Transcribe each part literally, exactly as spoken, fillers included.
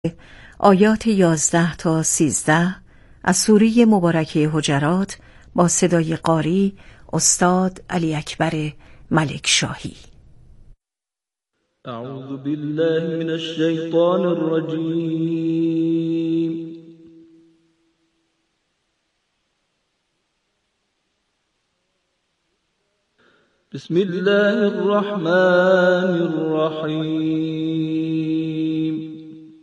آیات یازده تا سیزده از سوره مبارکه حجرات با صدای قاری استاد علی اکبر ملک شاهی. اعوذ بالله من الشیطان الرجیم. بسم الله الرحمن الرحیم.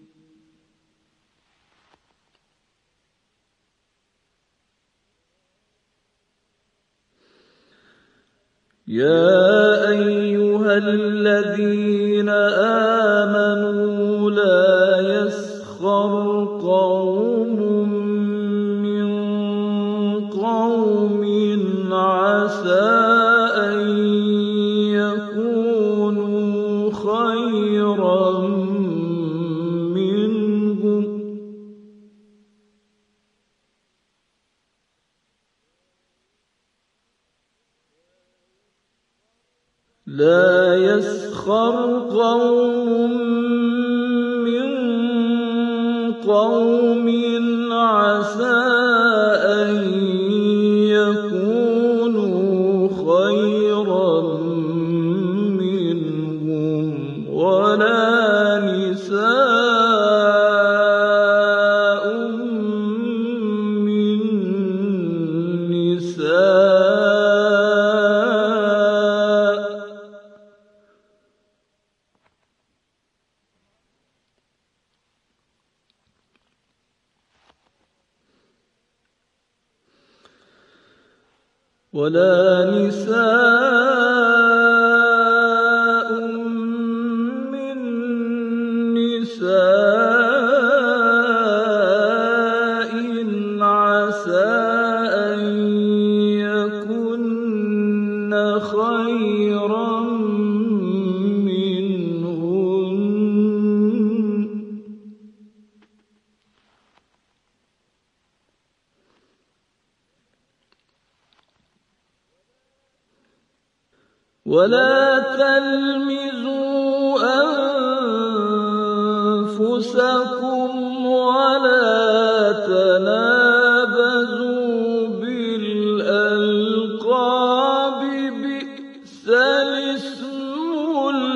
يا أيها الذين آمنوا لا يسخر قوم من قوم عسى أن يكونوا خيرا منهم لا يسخر قوم من قوم عسى أن يكونوا خيرا منهم ولا نساء من نساء ولا نساء من نساء عسى أن يكن خيرا منهن ولا تلمزوا أنفسكم ولا تنابزوا بالألقاب بئس الاسم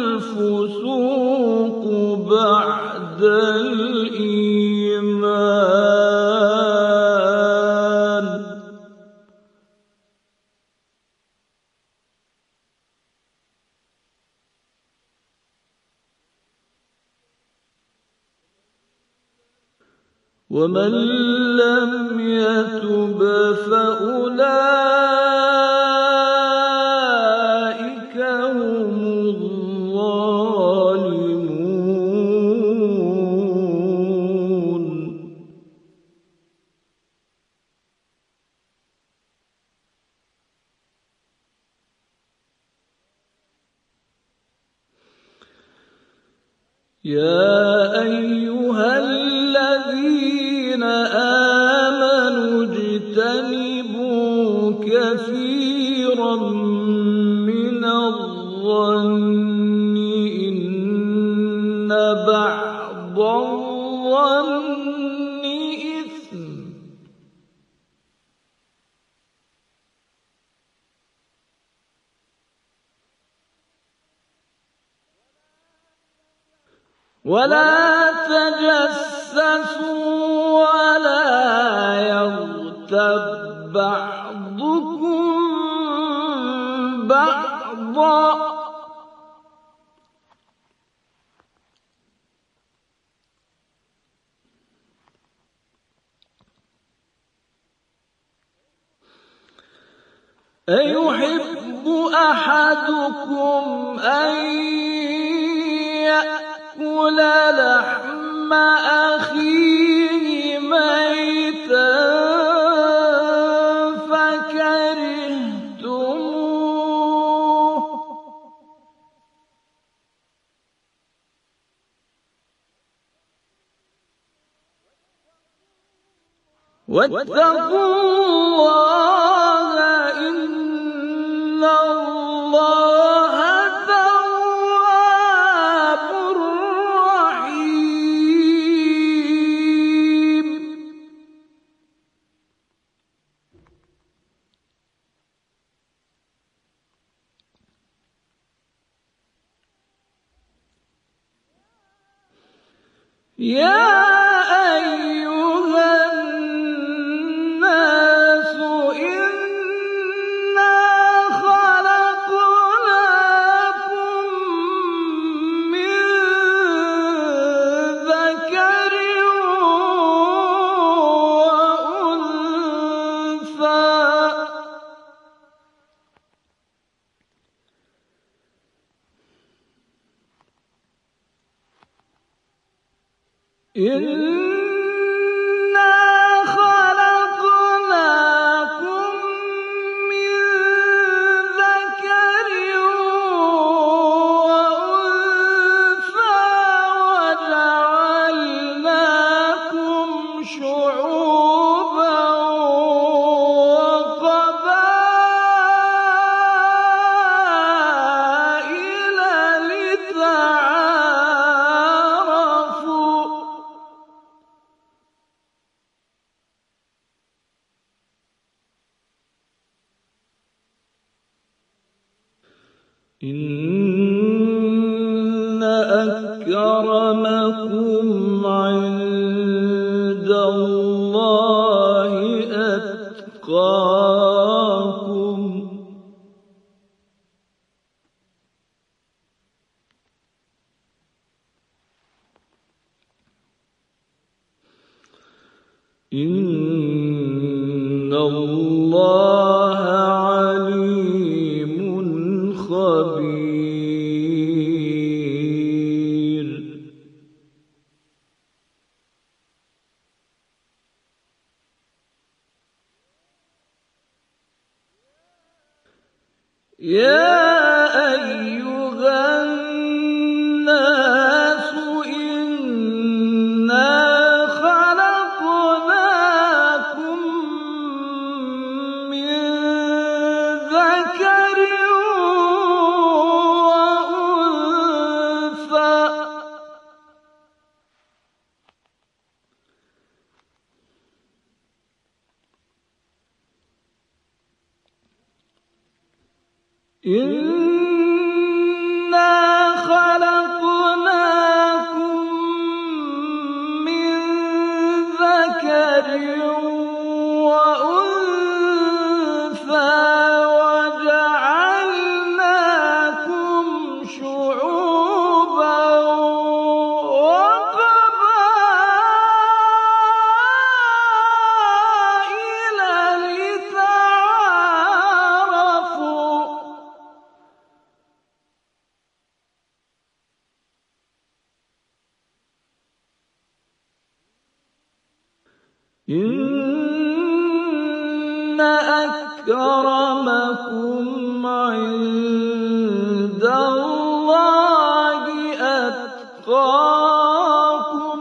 الفسوق بعد الإيمان ومن لم يتب فأولئك هم الظالمون. يا أيها الذين آمنوا اجتنبوا كثيرا من الظن إن بعض الظن إثم ولا تجسسوا ولا يغتب بعضكم بعضا أيحب أحدكم أن يأكل لحم أخيه ميتا فكرهتموه واتقوا الله إن الله تواب رحيم. يا أيها الناس إنا خلقناكم من ذكر وأنثى إنا خلقناكم من ذكر وأنثى وجعلناكم شعوبا وقبائل لتعارفوا إن أكرمكم عند الله أتقاكم إن الله عليم خبير. يا أيها الناس إنا خلقناكم من ذكر وأنثى إنا خلقناكم من ذكر وأنثى وجعلناكم شعوبا وقبائل لتعارفوا إن أكرمكم عند الله أتقاكم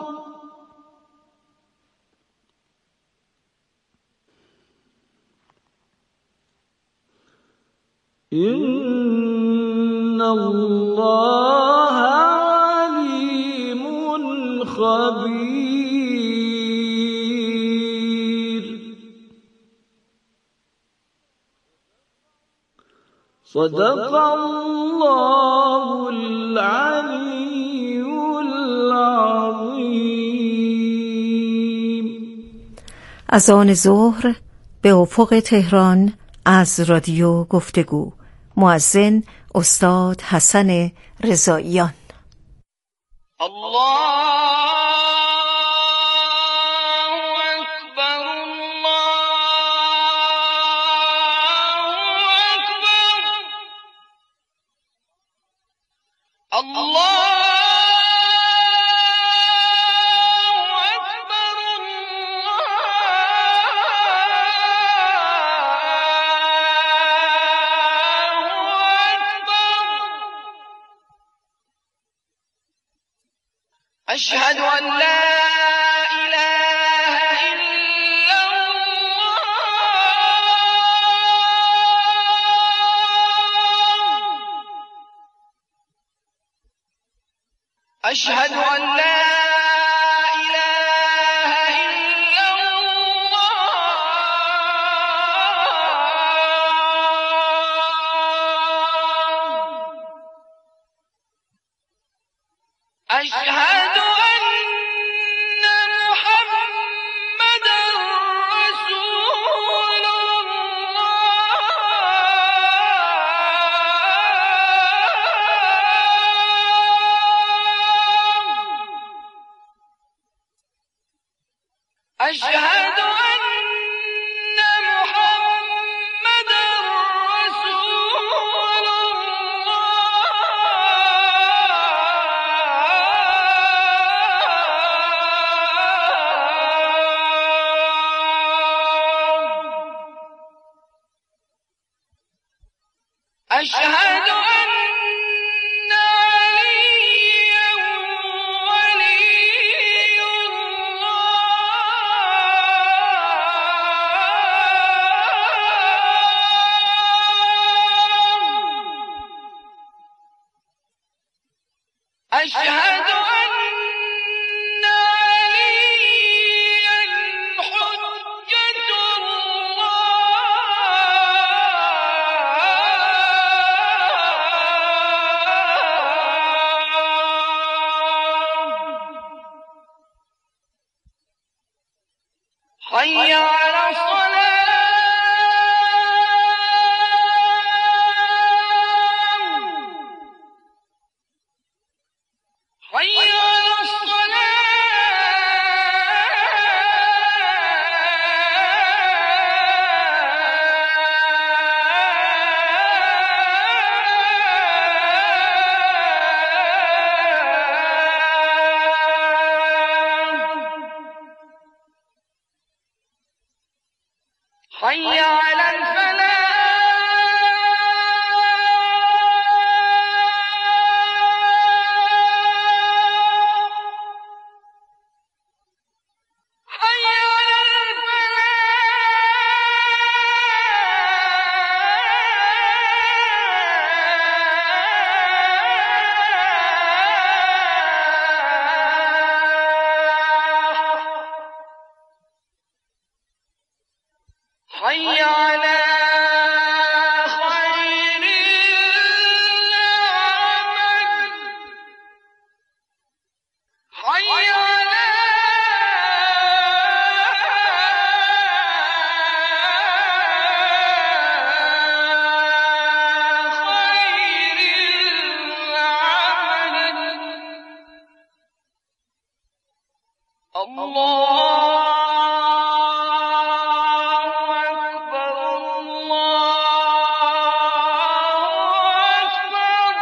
إن الله عليم خبير. صدق الله العلي العظيم. اذان ظهر به افق تهران از رادیو گفتگو. مؤذن استاد حسن رضاییان. الله أشهد أن لا إله إلا الله. أشهد أن لا إله إلا الله. أشهد أن أشهد أن محمدا رسول الله. أشهد أن عليا ولي الله. أشهد أن عليا حجة الله. حي على الصلاة. حي على الصلاة. حي على الفلاح. حي على الفلاح. حي على خير العمل. حي على خير العمل. الله أكبر. الله أكبر.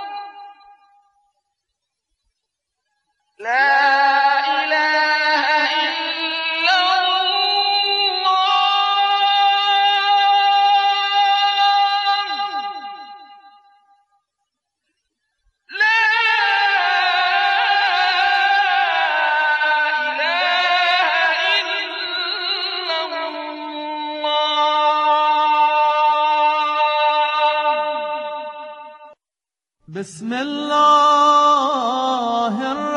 لا إله إلا الله. لا إله إلا الله. بسم الله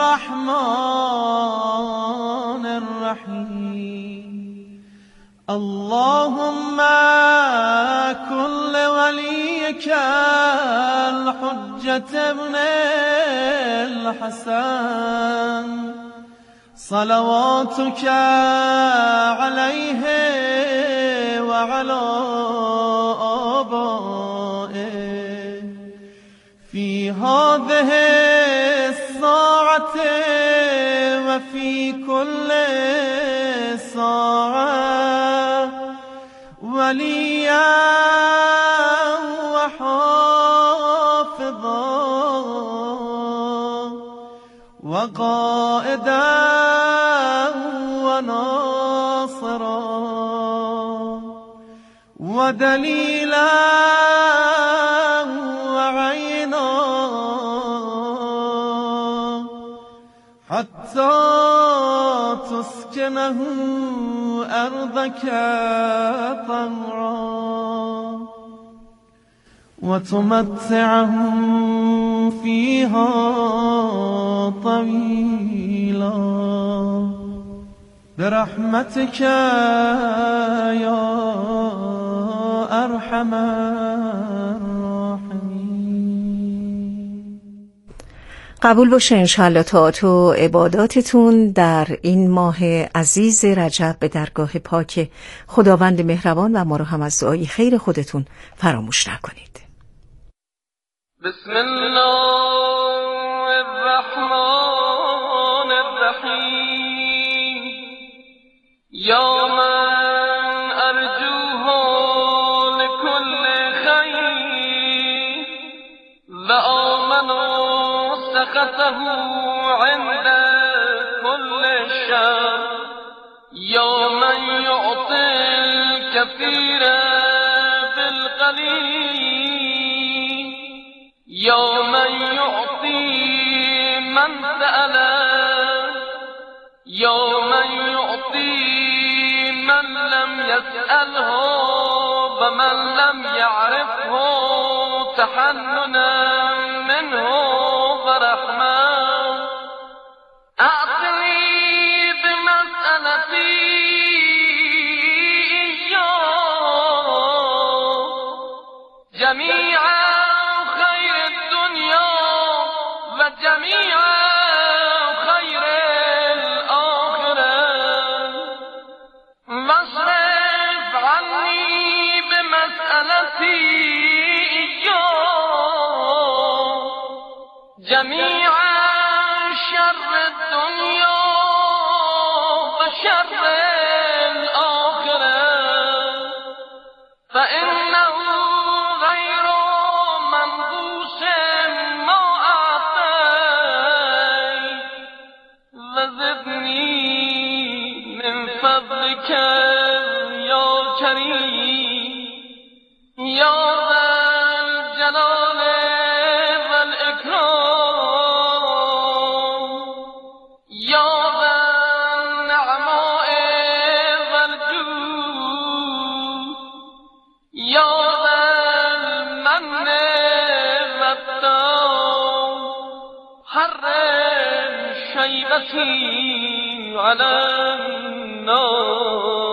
الرحمن الرحيم. اللهم كن لوليك الحجة ابن الحسن صلواتك عليه وعلى آبائه في هذه الساعة وفي كل ساعة وليا وحافظا وقائدا وناصرا ودليلا وعينا حتى تسكنه أرضك طوعا وتمتعهم فيها طويلا برحمتك يا أرحم الراحمين. قبول باشه انشالله طاعت و عباداتتون در این ماه عزیز رجب به درگاه پاک خداوند مهربان و ما رو هم از دعای خیر خودتون فراموش نکنید. بسم الله الرحمن الرحیم. من أرجوه لكل خير وآمن سخطه عند كل شر يا من يعطي الكثير بالقليل يا من يعطي من سأل يا من يعطي من لم يسأله ومن لم يعرفه تحننا منه ورحمة أعطني بمسألتي جميع خير الدنيا وجميع خير الآخرة واصرف عني بمسألتي جميع شر الدنيا وشر الآخرة فإنه غير منقوص ما أعطيت وزدني من فضلك يا كريم يا ذا الجلال والإكرام يا ذا النعماء والجود يا ذا المن والتوب حرم شيبتي على النار.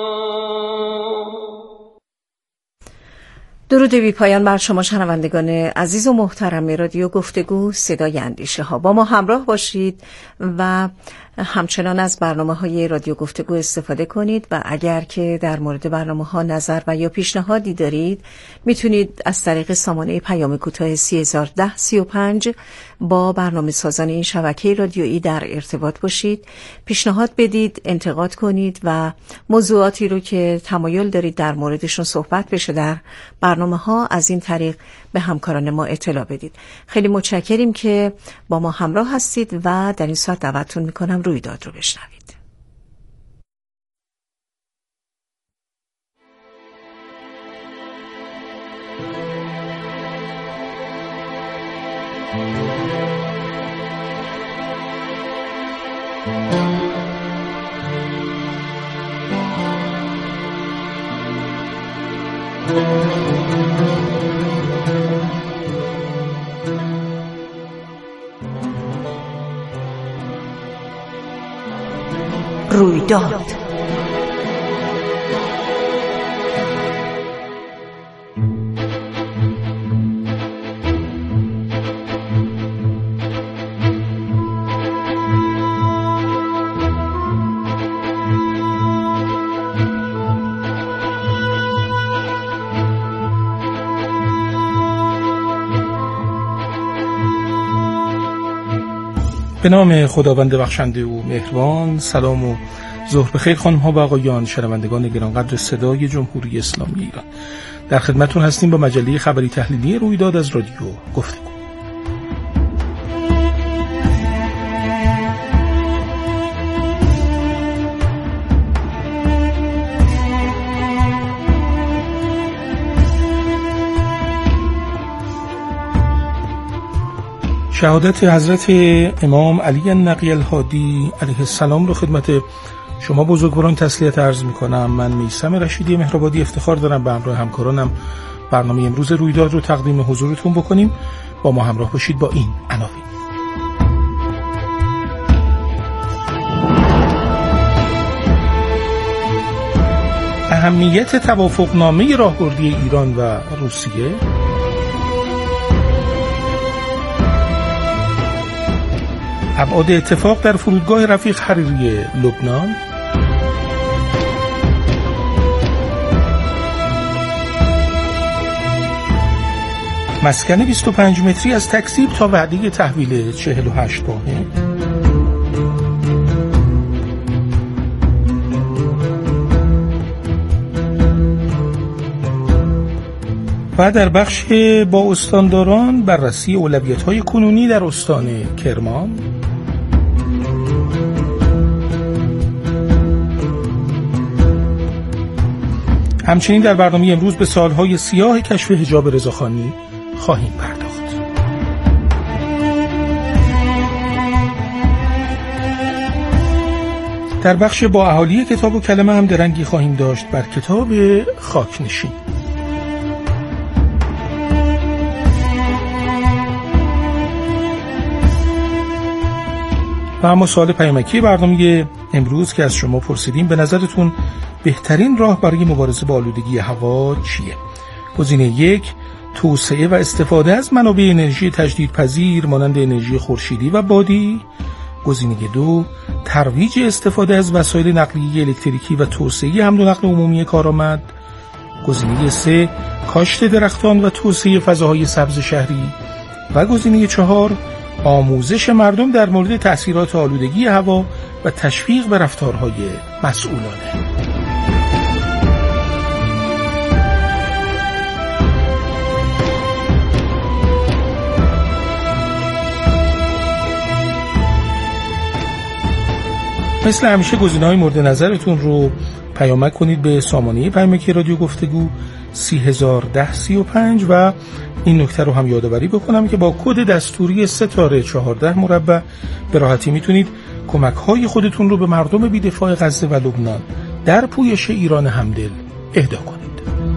درود بی پایان بر شما شنوندگان عزیز و محترم رادیو گفتگو صدای اندیشه ها. با ما همراه باشید و همچنان از برنامه‌های رادیو گفتگو استفاده کنید و اگر که در مورد برنامه‌ها نظر و یا پیشنهادی دارید میتونید از طریق سامانه پیام کوتاه سی هزار و ده سی و پنج با برنامه سازان این شبکه رادیویی در ارتباط باشید، پیشنهاد بدید، انتقاد کنید و موضوعاتی رو که تمایل دارید در موردشون صحبت بشه در برنامه‌ها از این طریق به همکاران ما اطلاع بدید. خیلی متشکریم که با ما همراه هستید و در این ساعت دعوتتون میکنم رویداد رو بشنوید. رویداد به نام خداوند بخشنده و مهربان. سلام و ظهر بخیر خانم ها و آقایان، شنوندگان گرانقدر صدای جمهوری اسلامی ایران. در خدمتتون هستیم با مجله خبری تحلیلی رویداد از رادیو گفتگو. شهادت حضرت امام علی النقی الهادی علیه السلام رو خدمت شما بزرگواران تسلیت عرض میکنم. من میثم رشیدی مهرآبادی افتخار دارم به همراه همکارانم برنامه امروز رویداد رو تقدیم حضورتون بکنیم. با ما همراه باشید با این عناوین. اهمیت توافقنامه راهبردی ایران و روسیه، ابعاد اتفاق در فرودگاه رفیق حریری لبنان، مسکن بیست و پنج متری از تکذیب تا وعده تحویل چهل و هشت واحد، و در بخش با استانداران بررسی اولویت‌های کنونی در استان کرمان. همچنین در برنامه امروز به سالهای سیاه کشف حجاب رضاخانی خواهیم پرداخت. در بخش با اهالی کتاب و کلمه هم درنگی خواهیم داشت بر کتاب خاک‌نشین. و اما سوال پیامکی برنامه امروز که از شما پرسیدیم، به نظرتون بهترین راه برای مبارزه با آلودگی هوا چیه؟ گزینه یک، توسعه و استفاده از منابع انرژی تجدیدپذیر مانند انرژی خورشیدی و بادی. گزینه دو، ترویج استفاده از وسایل نقلیه الکتریکی و توسعه حمل و نقل عمومی کارآمد. گزینه سه، کاشت درختان و توسعه فضاهای سبز شهری. و گزینه چهار، آموزش مردم در مورد تأثیرات آلودگی هوا و تشویق به رفتارهای مسئولانه. مثل همیشه گزینه‌های مورد نظرتون رو پیامک کنید به سامانه پیامکی رادیو گفتگو سی هزار و ده سی و پنج و این نکته رو هم یادآوری بکنم که با کد دستوری ستاره چهارده مربع به راحتی میتونید کمک‌های خودتون رو به مردم بی‌دفاع غزه و لبنان در پویش ایران همدل اهدا کنید.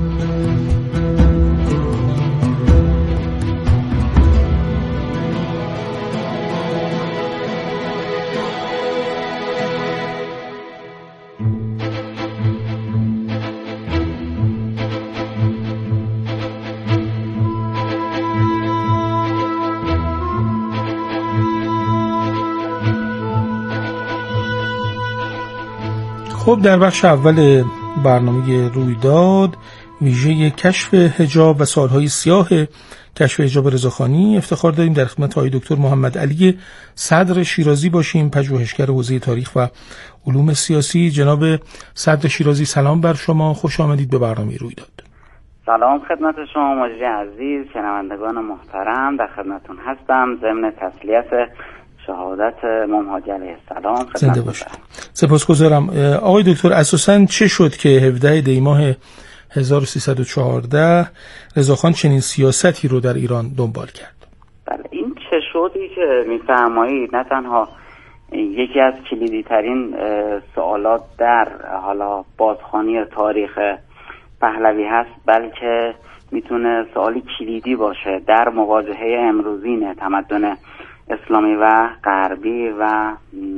خب در بخش اول برنامه رویداد ویژه کشف حجاب و سالهای سیاه کشف حجاب رضاخانی افتخار داریم در خدمت آقای دکتر محمد علی صدر شیرازی باشیم، پژوهشگر حوزه تاریخ و علوم سیاسی. جناب صدر شیرازی سلام بر شما، خوش آمدید به برنامه رویداد. سلام خدمت شما مجری عزیز، شنوندگان محترم، در خدمتتون هستم. ضمن تسلیت شهادت امام حاجی علیه السلام زنده باشید. سپاسگزارم. آقای دکتر اساساً چه شد که هفدهم دی ماه هزار و سیصد و چهارده رضاخان چنین سیاستی رو در ایران دنبال کرد؟ بله، این چه شدی که میفرمایید نه تنها یکی از کلیدی ترین سوالات در حالا بازخوانی تاریخ پهلوی هست، بلکه میتونه سوالی کلیدی باشه در مواجهه امروزین تمدن اسلامی و غربی و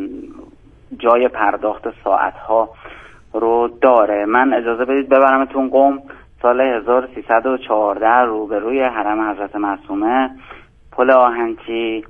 جای پرداخت ساعتها رو داره. من اجازه بدید ببرمتون قم سال هزار و سیصد و چهارده روبروی حرم حضرت معصومه، پل آهنچی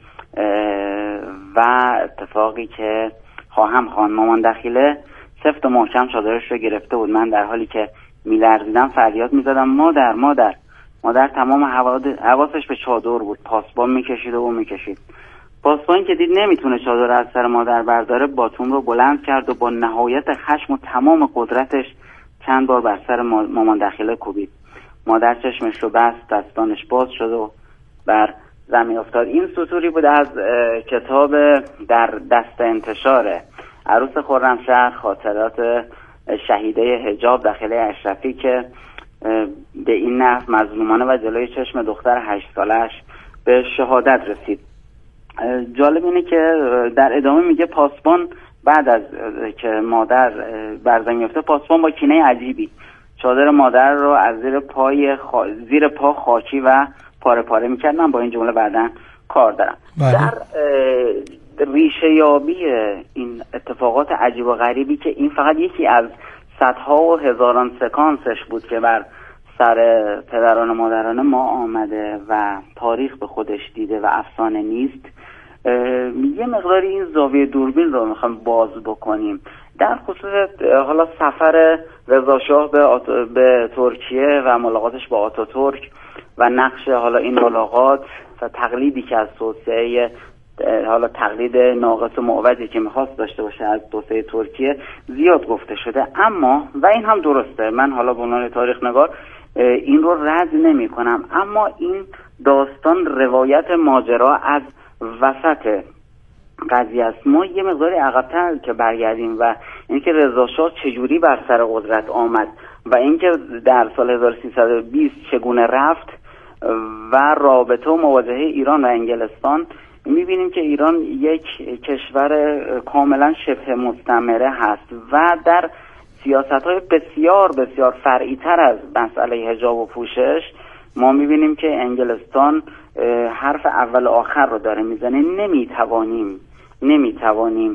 و اتفاقی که خواهم خان مامان دخیله سفت و محکم چادرش رو گرفته بود. من در حالی که میلرزیدم فریاد میزدم مادر مادر مادر. تمام حواسش به چادر بود، پاسبان میکشید و میکشید. پاسبان که دید نمیتونه چادر از سر مادر برداره، باتوم رو بلند کرد و با نهایت خشم و تمام قدرتش چند بار بر سر مامان دخیله کوبید. مادر چشمش رو بست، دستانش باز شد و بر زمین افتاد. این سطوری بود از کتاب در دست انتشار عروس خرمشهر، خاطرات شهیده حجاب داخله اشرفی، که به این نحو مظلومانه و جلوی چشم دختر هشت سالش به شهادت رسید. جالب اینه که در ادامه میگه پاسبان بعد از که مادر بر زمین افتاد، پاسبان با کینه عجیبی چادر مادر رو از زیر پای خا... زیر پا خاکی و پاره پاره میکرد. من با این جمله بعداً کار دارم. بله. در ریشه یابی این اتفاقات عجیب و غریبی که این فقط یکی از صدها و هزاران سکانسش بود که بر سر پدران و مادران ما آمده و تاریخ به خودش دیده و افسانه نیست، یه مقداری این زاویه دوربین رو میخوایم باز بکنیم در خصوص حالا سفر رضا شاه به, آت... به ترکیه و ملاقاتش با آتاتورک و نقش حالا این ملاقات و تقلیدی که از توسعه حالا تقلید ناقص و معوجی که میخواست داشته باشه از توسعه ترکیه زیاد گفته شده. اما و این هم درسته، من حالا به عنوان تاریخ نگار این رو رد نمی کنم، اما این داستان روایت ماجرا از وسط قضیه است. ما یه مقداری عقب‌تر که برگردیم و اینکه رضا شاه چجوری بر سر قدرت آمد و اینکه در سال هزار و سیصد و بیست چگونه رفت و رابطه و مواجهه ایران و انگلستان، میبینیم که ایران یک کشور کاملا شبه مستعمره هست و در سیاست‌های بسیار بسیار فرعی‌تر از مسئله حجاب و پوشش ما میبینیم که انگلستان حرف اول و آخر رو داره میزنه. نمیتوانیم نمیتوانیم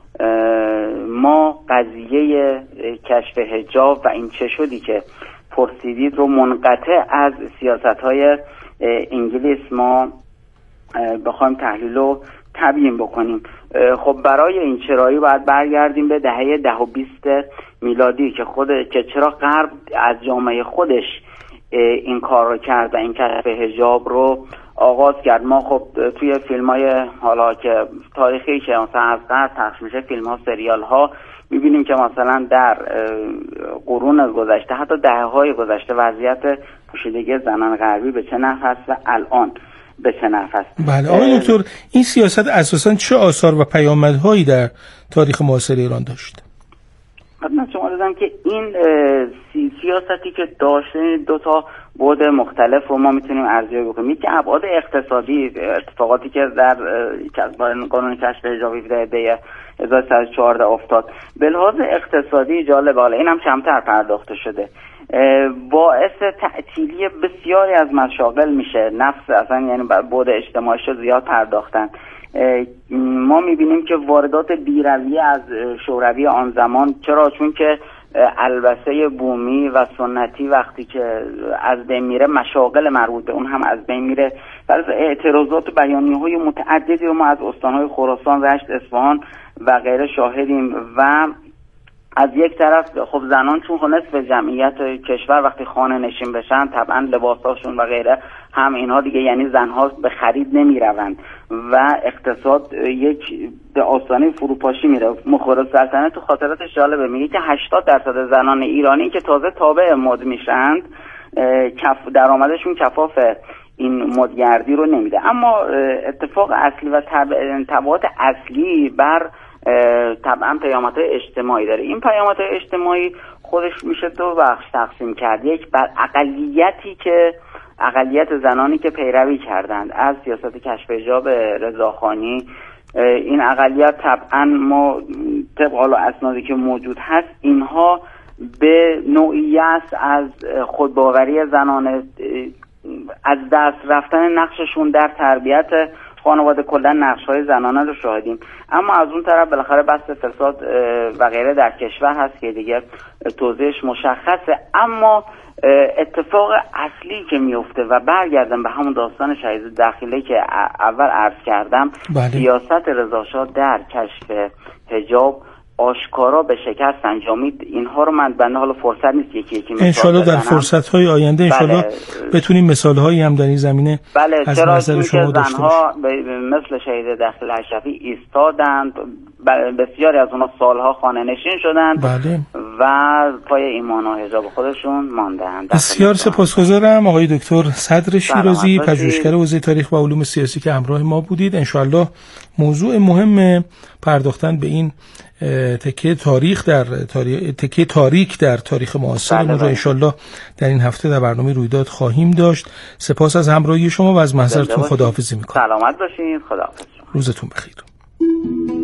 ما قضیه کشف حجاب و این چه شدی که پرسیدید رو منقطع از سیاست‌های انگلیس ما بخوایم تحلیل و تبیین بکنیم. خب برای این چرایی باید برگردیم به دهه ده و بیست میلادی که خود که چرا غرب از جامعه خودش این کار رو کرد و این کشف حجاب رو آغاز کرد. ما خب توی فیلم های حالا که تاریخی که مثلا از غرب پخش میشه، فیلم ها، سریال ها، میبینیم که مثلا در قرون گذشته، حتی دهه های گذشته، وضعیت پوشیدگی زنان غربی به چه نحو است و الان به چه نحو است. بله آقای دکتر، این سیاست اساساً چه آثار و پیامدهایی در تاریخ معاصر ایران داشت؟ من شما دیدم که این سیاستی که داشته دو تا بعد مختلف رو ما میتونیم ارزیابی بکنیم. یکی ابعاد اقتصادی، اتفاقاتی که در قانون کشف حجاب دی هزار و سیصد و چهارده افتاد به لحاظ اقتصادی جالب، حالا این هم کمتر پرداخته شده، باعث تعطیلی بسیاری از مشاغل میشه. نفس اصلا یعنی بعد اجتماعیش زیاد پرداختن. ما میبینیم که واردات بیرویه از شوروی آن زمان، چرا؟ چون که البسه بومی و سنتی وقتی که از بین میره، مشاغل مربوط به اون هم از بین میره. ولی اعتراضات و بیانیه‌های متعددی رو ما از استان‌های خراسان، رشت، اصفهان و غیره شاهدیم. و از یک طرف خب زنان چون نصف جمعیت کشور وقتی خانه نشین بشن، طبعا لباساشون و غیره هم اینها دیگه، یعنی زنها به خرید نمی روند و اقتصاد یک به آستانه فروپاشی میره. مخبر سلطنه تو خاطراتش جالبه، میگه که هشتاد درصد زنان ایرانی که تازه تابع مد میشند، کف درآمدشون کفاف این مدگردی رو نمیده. اما اتفاق اصلی و تبعات اصلی بر طبعا پیامدهای اجتماعی داره. این پیامدهای اجتماعی خودش میشه دو بخش تقسیم کرد. یک بر اقلیتی که اقلیت زنانی که پیروی کردند از سیاست کشف حجاب رضاخانی، این اقلیت طبعا ما طبق حالا اسنادی که موجود هست، اینها به نوعی است از خودباوری زنانه، از دست رفتن نقششون در تربیت خانواده، کلا نقش‌های زنانه رو شاهدیم. اما از اون طرف بالاخره بحث فساد و غیره در کشور هست که دیگه توضیحش مشخصه. اما اتفاق اصلی که میفته و برگردم به همون داستان شهید داخلی که اول عرض کردم، بله. سیاست رضا شاه در کشف حجاب آشکارا به شکست انجامید. اینها رو من بنده حالا فرصت نیست یکی یکی مثال انشالله در فرصت‌های آینده انشالله بله. بتونیم مثال‌هایی هم در این زمینه بله. از چرا نظر شما داشته باشیم. مثل شهید داخل اشرفی ایستادند، بسیاری از اونها سالها خانه نشین شدند بله. و پای ایمان و حجاب خودشون ماندند. بسیار سپاسگزارم آقای دکتر صدر شیرازی، پژوهشگر حوزه تاریخ و علوم سیاسی که همراه ما بودید. انشالله موضوع مهم پرداختن به این تکه تاریخ در تاریخ تکه تاریک در تاریخ معاصرمون رو انشالله در این هفته در برنامه رویداد خواهیم داشت. سپاس از همراهی شما و از محضرتون خداحافظی میکنم. سلامت باشید. خداحافظ. روزتون بخیر.